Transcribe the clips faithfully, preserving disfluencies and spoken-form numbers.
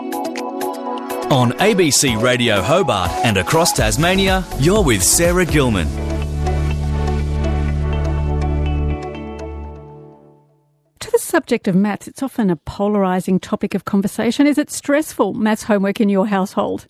On A B C Radio Hobart and across Tasmania, you're with Sarah Gilman. To the subject of maths, it's often a polarising topic of conversation. Is it stressful, maths homework in your household?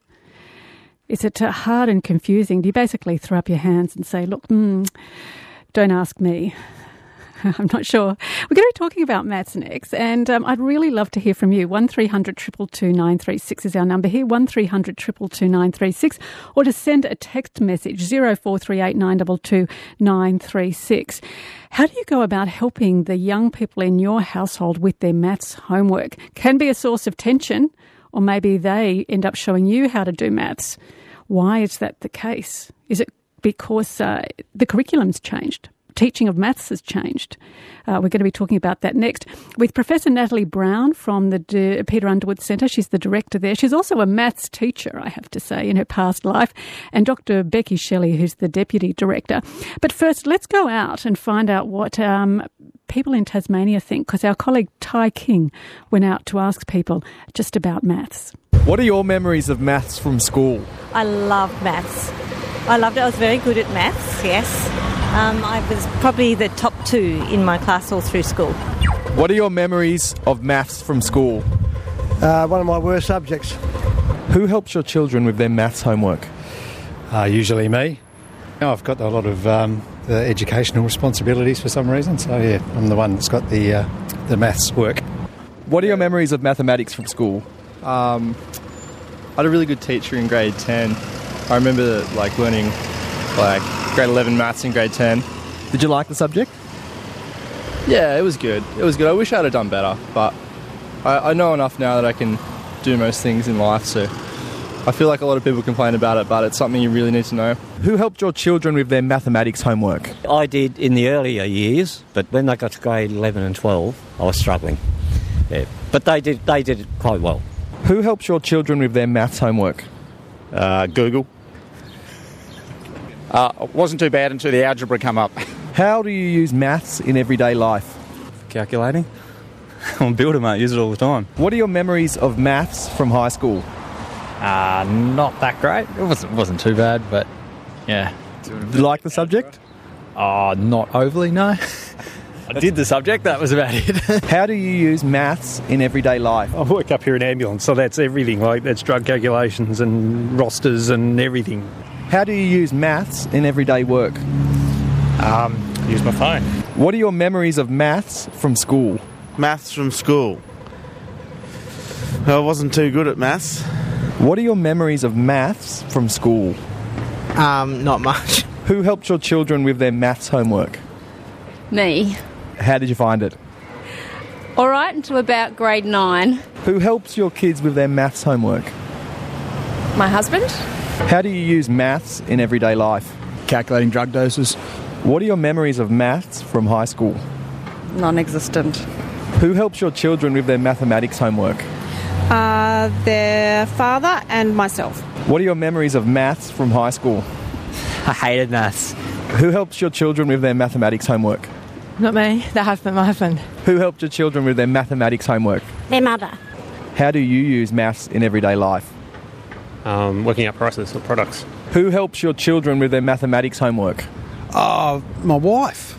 Is it uh, hard and confusing? Do you basically throw up your hands and say, look, mm, don't ask me? I'm not sure. We're going to be talking about maths next, and um, I'd really love to hear from you. one three hundred two two two nine three six is our number here, one three hundred two two two nine three six, or to send a text message, zero four three eight nine two two nine three six. How do you go about helping the young people in your household with their maths homework? Can be a source of tension, or maybe they end up showing you how to do maths. Why is that the case? Is it because uh, the curriculum's changed? Teaching of maths has changed. Uh, we're going to be talking about that next with Professor Natalie Brown from the D- Peter Underwood Centre. She's the director there. She's also a maths teacher, I have to say, in her past life, and Doctor Becky Shelley, who's the deputy director. But first, let's go out and find out what um, people in Tasmania think, because our colleague Ty King went out to ask people just about maths. What are your memories of maths from school? I love maths. I loved it. I was very good at maths, yes. Um, I was probably the top two in my class all through school. What are your memories of maths from school? Uh, one of my worst subjects. Who helps your children with their maths homework? Uh, usually me. I've got a lot of um, the educational responsibilities for some reason, so yeah, I'm the one that's got the uh, the maths work. What are your memories of mathematics from school? Um, I had a really good teacher in grade ten. I remember like learning like grade eleven maths in grade ten. Did you like the subject? Yeah, it was good. It was good. I wish I had done better, but I, I know enough now that I can do most things in life, so I feel like a lot of people complain about it, but it's something you really need to know. Who helped your children with their mathematics homework? I did in the earlier years, but when they got to grade eleven and twelve, I was struggling. Yeah, but they did they did it quite well. Who helps your children with their maths homework? Uh, Google. Uh, it wasn't too bad until the algebra come up. How do you use maths in everyday life? Calculating. I'm a builder, mate. Use it all the time. What are your memories of maths from high school? Uh, not that great. It wasn't, wasn't too bad, but yeah. Did you like the subject? Oh, not overly, no. I did the subject, that was about it. How do you use maths in everyday life? I work up here in ambulance, so that's everything. Like that's drug calculations and rosters and everything. How do you use maths in everyday work? Um, use my phone. What are your memories of maths from school? Maths from school. I wasn't too good at maths. What are your memories of maths from school? Um, not much. Who helped your children with their maths homework? Me. How did you find it? All right, until about grade nine. Who helps your kids with their maths homework? My husband. How do you use maths in everyday life? Calculating drug doses. What are your memories of maths from high school? Non-existent. Who helps your children with their mathematics homework? Uh, their father and myself. What are your memories of maths from high school? I hated maths. Who helps your children with their mathematics homework? Not me, the husband, my husband. Who helped your children with their mathematics homework? Their mother. How do you use maths in everyday life? Um, working out prices of products. Who helps your children with their mathematics homework? Oh, uh, my wife.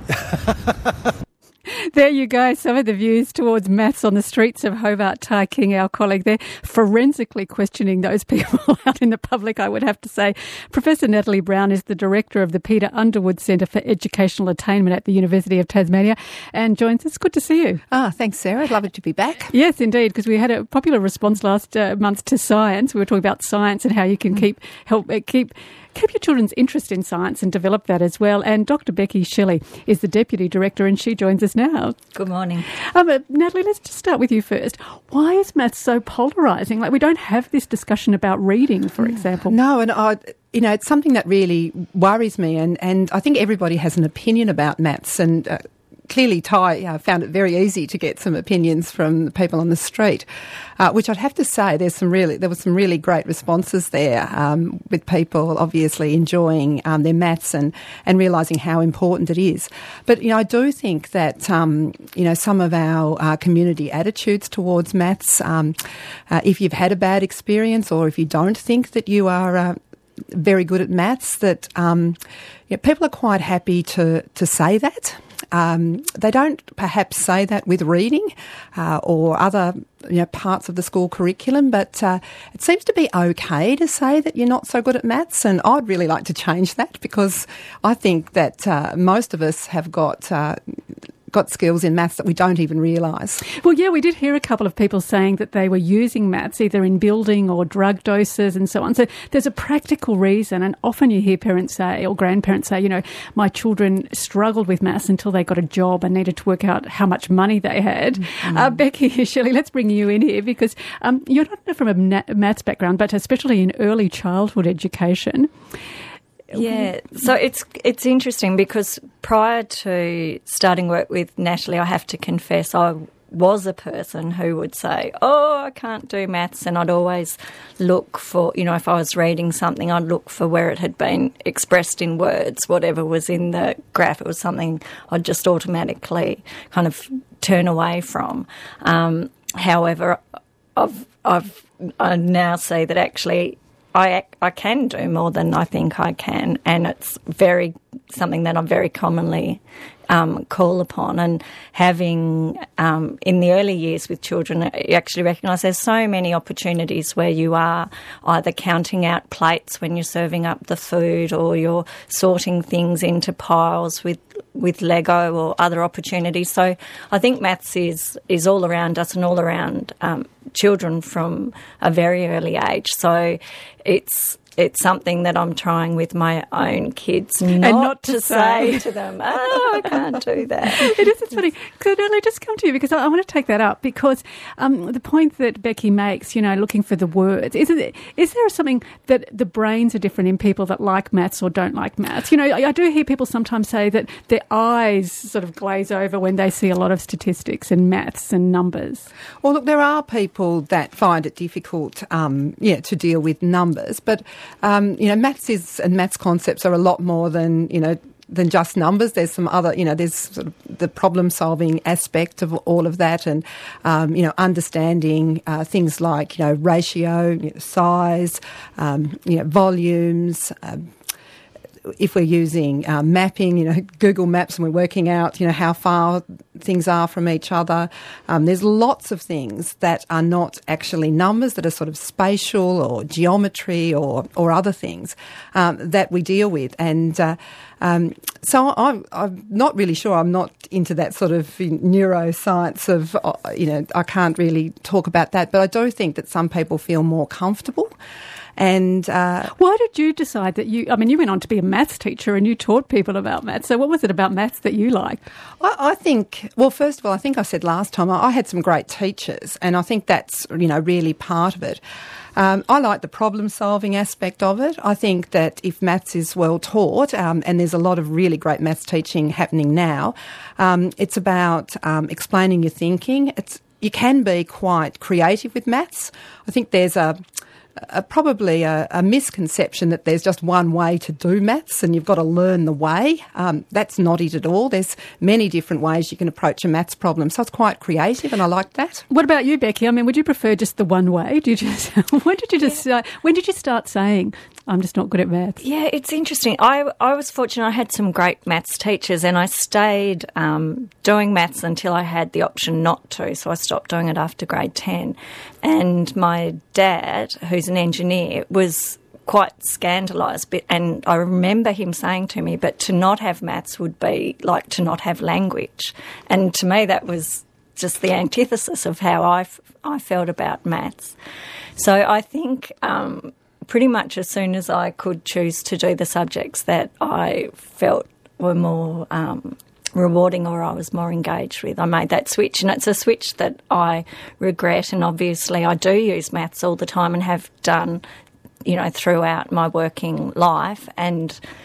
There you go, some of the views towards maths on the streets of Hobart. Ty King, our colleague there, forensically questioning those people out in the public, I would have to say. Professor Natalie Brown is the director of the Peter Underwood Centre for Educational Attainment at the University of Tasmania and joins us. Good to see you. Ah, oh, thanks, Sarah. Lovely to be back. Yes, indeed, because we had a popular response last uh, month to science. We were talking about science and how you can mm. keep help uh, keep keep your children's interest in science and develop that as well. And Doctor Becky Shelley is the Deputy Director and she joins us now. Good morning. Um, uh, Natalie, let's just start with you first. Why is maths so polarising? Like, we don't have this discussion about reading, for example. No, and I, you know, it's something that really worries me, and, and I think everybody has an opinion about maths, and uh, clearly Ty uh, found it very easy to get some opinions from the people on the street, uh, which I'd have to say there's some really there were some really great responses there, um, with people obviously enjoying um, their maths and, and realising how important it is. But, you know, I do think that, um, you know, some of our uh, community attitudes towards maths, um, uh, if you've had a bad experience or if you don't think that you are uh, very good at maths, that um, you know, people are quite happy to, to say that. Um, they don't perhaps say that with reading uh, or other you know, parts of the school curriculum, but uh, it seems to be okay to say that you're not so good at maths, and I'd really like to change that, because I think that uh, most of us have got... Uh, got skills in maths that we don't even realise. Well, yeah, we did hear a couple of people saying that they were using maths either in building or drug doses and so on. So there's a practical reason, and often you hear parents say or grandparents say, you know, my children struggled with maths until they got a job and needed to work out how much money they had. Mm-hmm. Uh, Becky, Shirley, let's bring you in here, because um, you're not from a maths background, but especially in early childhood education. Yeah, so it's it's interesting, because prior to starting work with Natalie, I have to confess I was a person who would say, oh, I can't do maths, and I'd always look for, you know, if I was reading something, I'd look for where it had been expressed in words, whatever was in the graph. It was something I'd just automatically kind of turn away from. Um, however, I've, I've, I now see that actually I, I can do more than I think I can, and it's very something that I very commonly um, call upon. And having um, in the early years with children, you actually recognise there's so many opportunities where you are either counting out plates when you're serving up the food, or you're sorting things into piles with with Lego or other opportunities. So I think maths is is all around us and all around um, children from a very early age. So it's it's something that I'm trying with my own kids, not, and not to, to say. say to them, oh, I can't do that. It is, it's funny. Could I just come to you, because I, I want to take that up, because um, the point that Becky makes, you know, looking for the words, is, it, is there something that the brains are different in people that like maths or don't like maths? You know, I, I do hear people sometimes say that their eyes sort of glaze over when they see a lot of statistics and maths and numbers. Well, look, there are people that find it difficult, um, yeah, to deal with numbers, but Um, you know, maths is and maths concepts are a lot more than, you know, than just numbers. There's some other, you know, there's sort of the problem-solving aspect of all of that, and, um, you know, understanding uh, things like, you know, ratio, you know, size, um, you know, volumes, um, if we're using uh, mapping, you know, Google Maps, and we're working out, you know, how far things are from each other. Um, there's lots of things that are not actually numbers, that are sort of spatial or geometry or or other things um, that we deal with. And uh, um, so I'm, I'm not really sure. I'm not into that sort of neuroscience of, uh, you know, I can't really talk about that. But I do think that some people feel more comfortable. And uh, why did you decide that you, I mean, you went on to be a maths teacher and you taught people about maths. So what was it about maths that you liked? I, I think, well, first of all, I think I said last time, I, I had some great teachers, and I think that's, you know, really part of it. Um, I like the problem-solving aspect of it. I think that if maths is well taught, um, and there's a lot of really great maths teaching happening now, um, it's about um, explaining your thinking. It's you can be quite creative with maths. I think there's a Uh, probably a, a misconception that there's just one way to do maths and you've got to learn the way. Um, that's not it at all. There's many different ways you can approach a maths problem, so it's quite creative, and I like that. What about you, Becky? I mean, would you prefer just the one way? Do you just when did you just uh, when did you start saying I'm just not good at maths? Yeah, it's interesting. I I was fortunate. I had some great maths teachers, and I stayed um, doing maths until I had the option not to. So I stopped doing it after grade ten. And my dad, who's an engineer, was quite scandalised. And I remember him saying to me, but to not have maths would be like to not have language. And to me that was just the antithesis of how I, I felt about maths. So I think um, pretty much as soon as I could choose to do the subjects that I felt were more um, rewarding or I was more engaged with, I made that switch. And it's a switch that I regret, and obviously I do use maths all the time and have done, you know, throughout my working life. And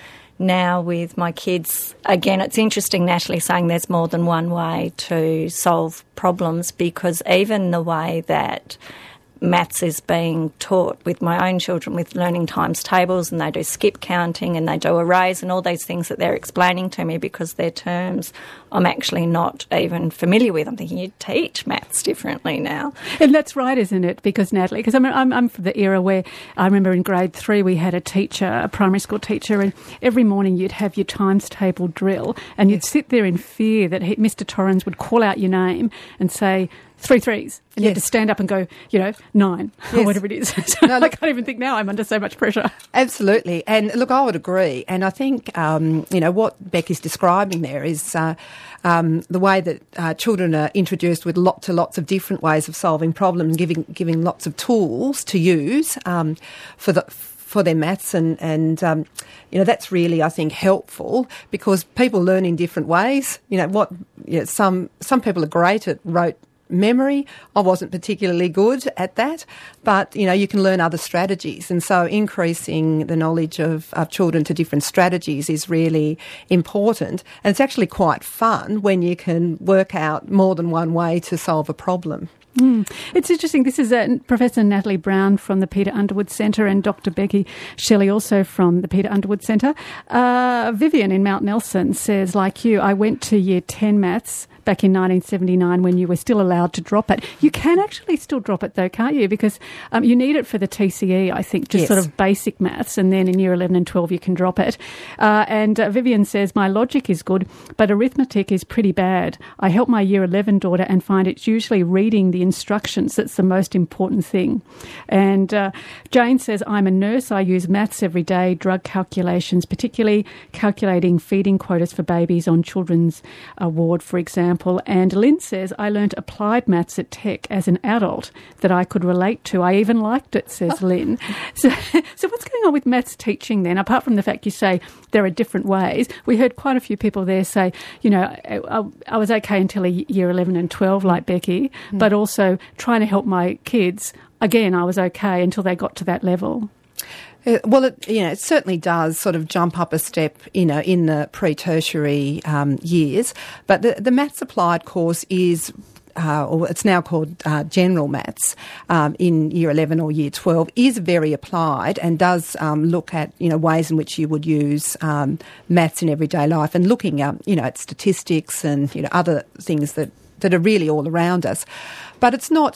now with my kids, again, it's interesting, Natalie, saying there's more than one way to solve problems, because even the way that maths is being taught with my own children, with learning times tables, and they do skip counting and they do arrays and all these things that they're explaining to me, because they're terms I'm actually not even familiar with. I'm thinking, you teach maths differently now. And that's right, isn't it? Because, Natalie, because I'm, I'm, I'm from the era where I remember in grade three we had a teacher, a primary school teacher, and every morning you'd have your times table drill, and you'd sit there in fear that he, Mister Torrens would call out your name and say, three threes, and yes. you had to stand up and go, you know, nine, yes. or whatever it is. So no, look, I can't even think now. I'm under so much pressure. Absolutely. And look, I would agree. And I think, um, you know, what Becky's describing there is uh, um, the way that uh, children are introduced with lots to lots of different ways of solving problems, giving giving lots of tools to use um, for the for their maths, and, and um, you know, that's really, I think, helpful, because people learn in different ways. You know, what you know, some some people are great at rote memory. I wasn't particularly good at that, but, you know, you can learn other strategies. And so increasing the knowledge of, of children to different strategies is really important. And it's actually quite fun when you can work out more than one way to solve a problem. Mm. It's interesting. This is uh, Professor Natalie Brown from the Peter Underwood Centre and Doctor Becky Shelley also from the Peter Underwood Centre. Uh, Vivian in Mount Nelson says, like you, I went to year ten maths back in nineteen seventy-nine when you were still allowed to drop it. You can actually still drop it though, can't you? Because um, you need it for the T C E, I think, just yes. sort of basic maths, and then in year eleven and twelve you can drop it. Uh, and uh, Vivian says, my logic is good, but arithmetic is pretty bad. I help my year eleven daughter and find it's usually reading the instructions that's the most important thing. And uh, Jane says, I'm a nurse. I use maths every day, drug calculations, particularly calculating feeding quotas for babies on children's uh, ward, for example. And Lynn says, I learnt applied maths at Tech as an adult that I could relate to. I even liked it, says Lynn. So, so what's going on with maths teaching then, apart from the fact you say there are different ways? We heard quite a few people there say, you know, I, I was okay until year eleven and twelve, like Becky, mm. but also trying to help my kids, again, I was okay until they got to that level. Uh, well, it, you know, it certainly does sort of jump up a step, you know, in the pre-tertiary um, years. But the, the Maths Applied course is, uh, or it's now called uh, General Maths, um, in year eleven or year twelve, is very applied and does um, look at, you know, ways in which you would use um, maths in everyday life, and looking at, you know, at statistics and, you know, other things that, that are really all around us. But it's not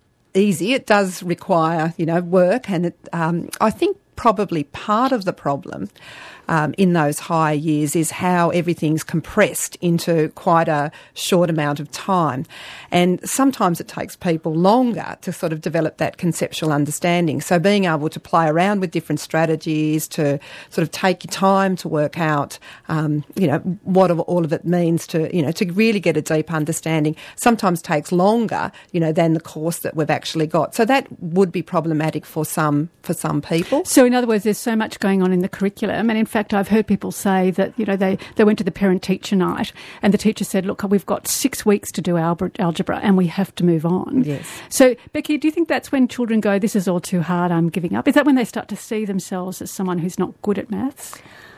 easy. It does require, you know, work, and it, um, I think probably part of the problem um, in those higher years is how everything's compressed into quite a short amount of time. And sometimes it takes people longer to sort of develop that conceptual understanding. So being able to play around with different strategies, to sort of take your time to work out, um, you know, what all of it means to, you know, to really get a deep understanding, sometimes takes longer, you know, than the course that we've actually got. So that would be problematic for some, for some people. So in other words, there's so much going on in the curriculum, and in fact I've heard people say that, you know, they, they went to the parent-teacher night and the teacher said, look, we've got six weeks to do algebra and we have to move on. Yes. So, Becky, do you think that's when children go, this is all too hard, I'm giving up? Is that when they start to see themselves as someone who's not good at maths?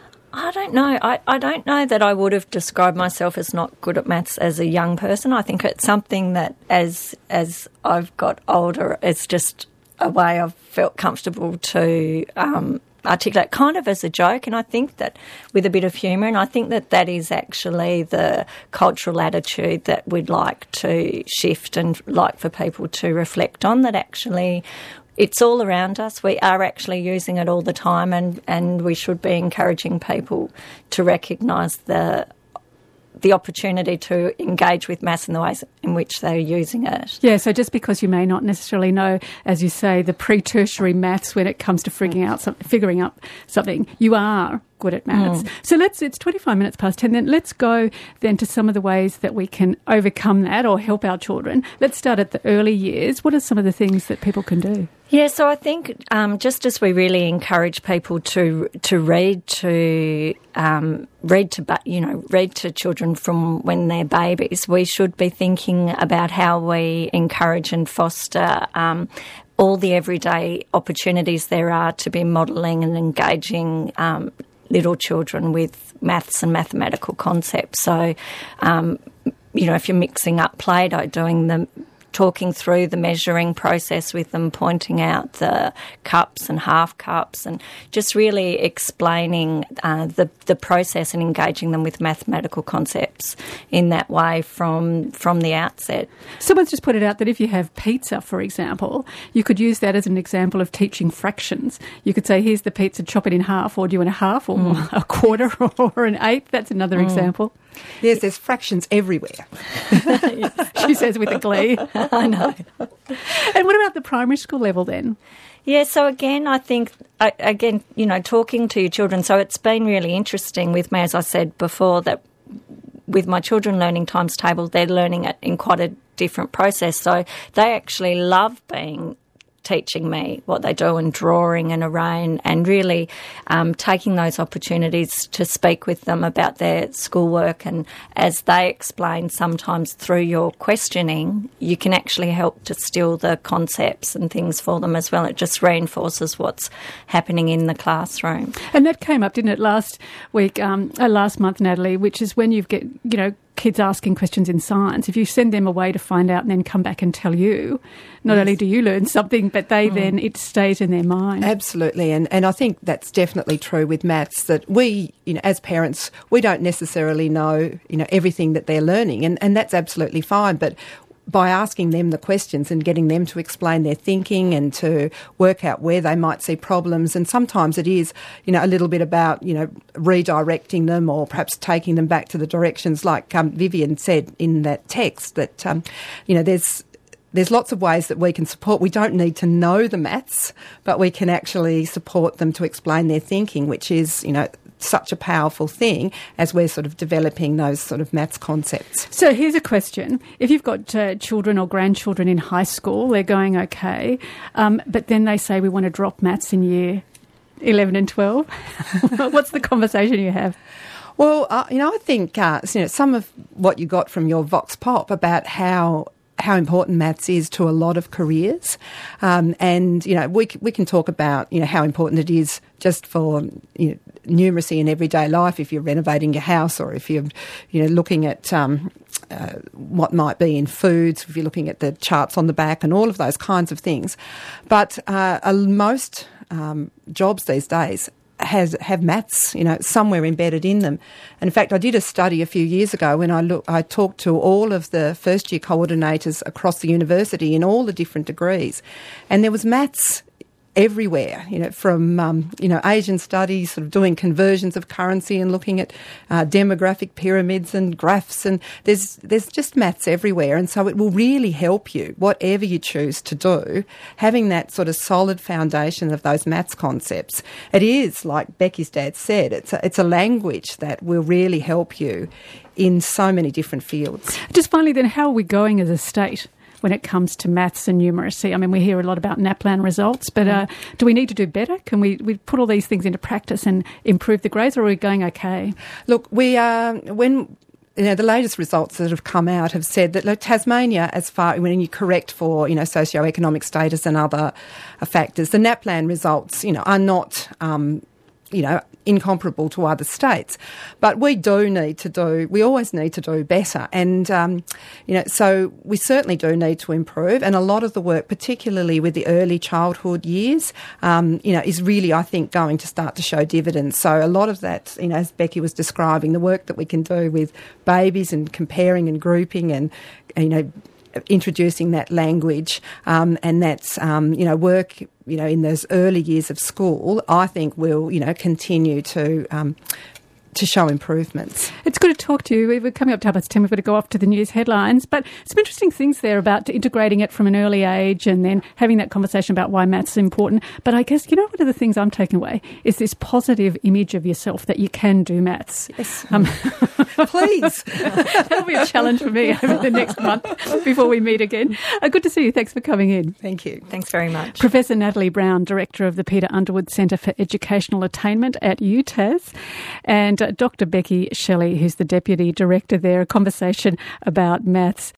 I don't know. I, I don't know that I would have described myself as not good at maths as a young person. I think it's something that as as I've got older, it's just a way I've felt comfortable to um, articulate, kind of as a joke. And I think that with a bit of humour, and I think that that is actually the cultural attitude that we'd like to shift and like for people to reflect on, that actually it's all around us. We are actually using it all the time, and, and we should be encouraging people to recognise the the opportunity to engage with maths in the ways in which they're using it. Yeah, so just because you may not necessarily know, as you say, the pre-tertiary maths when it comes to figuring out some, figuring out something, you are good at maths. Mm. So let's, it's twenty-five minutes past ten, then let's go then to some of the ways that we can overcome that or help our children. Let's start at the early years. What are some of the things that people can do? Yeah, so I think um, just as we really encourage people to to read to um, read to you know read to children from when they're babies, we should be thinking about how we encourage and foster um, all the everyday opportunities there are to be modelling and engaging Um, little children with maths and mathematical concepts. So, um, you know, if you're mixing up Play-Doh, doing the talking through the measuring process with them, pointing out the cups and half cups, and just really explaining uh, the the process and engaging them with mathematical concepts in that way from from the outset. Someone's just put it out that if you have pizza, for example, you could use that as an example of teaching fractions. You could say, here's the pizza, chop it in half, or do you want a half, or mm. a quarter, or an eighth? That's another mm. example. Yes, there's fractions everywhere. She says with a glee. I know. And what about the primary school level then? Yeah, so again, I think, again, you know, talking to your children, so it's been really interesting with me, as I said before, that with my children learning times tables, they're learning it in quite a different process. So they actually love being teaching me what they do and drawing and arraying, and really um, taking those opportunities to speak with them about their schoolwork. And as they explain, sometimes through your questioning, you can actually help distill the concepts and things for them as well. It just reinforces what's happening in the classroom. And that came up, didn't it, last week, um, uh, last month, Natalie, which is when you get, you know, kids asking questions in science. If you send them away to find out and then come back and tell you, not yes. only do you learn something, but they mm. then, it stays in their mind. Absolutely. And and I think that's definitely true with maths, that we, you know, as parents, we don't necessarily know, you know, everything that they're learning, and, and that's absolutely fine. But by asking them the questions and getting them to explain their thinking and to work out where they might see problems, and sometimes it is, you know, a little bit about, you know, redirecting them or perhaps taking them back to the directions, like um, Vivian said in that text, that, um, you know, there's There's lots of ways that we can support. We don't need to know the maths, but we can actually support them to explain their thinking, which is, you know, such a powerful thing as we're sort of developing those sort of maths concepts. So here's a question. If you've got uh, children or grandchildren in high school, they're going okay, um, but then they say we want to drop maths in year eleven and twelve, what's the conversation you have? Well, uh, you know, I think uh, you know, some of what you got from your Vox Pop about how how important maths is to a lot of careers. Um, and, you know, we we can talk about, you know, how important it is just for, you know, numeracy in everyday life, if you're renovating your house, or if you're, you know, looking at um, uh, what might be in foods, if you're looking at the charts on the back and all of those kinds of things. But uh, uh, most um, jobs these days has have maths, you know, somewhere embedded in them. And in fact, I did a study a few years ago when I look, I talked to all of the first year coordinators across the university in all the different degrees, and there was maths everywhere, you know, from, um, you know, Asian studies, sort of doing conversions of currency and looking at uh, demographic pyramids and graphs, and there's there's just maths everywhere. And so it will really help you, whatever you choose to do, having that sort of solid foundation of those maths concepts. It is, like Becky's dad said, it's a, it's a language that will really help you in so many different fields. Just finally then, how are we going as a state when it comes to maths and numeracy? I mean, we hear a lot about NAPLAN results, but uh, do we need to do better? Can we, we put all these things into practice and improve the grades, or are we going okay? Look, we are, when, you know, the latest results that have come out have said that, look, Tasmania, as far, when you correct for, you know, socioeconomic status and other uh, factors, the NAPLAN results, you know, are not, um, you know, incomparable to other states. But we do need to do, we always need to do better. And, um, you know, so we certainly do need to improve. And a lot of the work, particularly with the early childhood years, um, you know, is really, I think, going to start to show dividends. So a lot of that, you know, as Becky was describing, the work that we can do with babies and comparing and grouping and, you know, introducing that language, um, and that's, um, you know, work, you know, in those early years of school, I think will, you know, continue to um, to show improvements. It's good to talk to you. We're coming up to half past ten. We've got to go off to the news headlines. But some interesting things there about integrating it from an early age and then having that conversation about why maths is important. But I guess, you know, one of the things I'm taking away is this positive image of yourself that you can do maths. Yes. Um, Please. That'll be a challenge for me over the next month before we meet again. Uh, good to see you. Thanks for coming in. Thank you. Thanks very much. Professor Natalie Brown, Director of the Peter Underwood Centre for Educational Attainment at U T A S, and uh, Doctor Becky Shelley, who's the Deputy Director there, a conversation about maths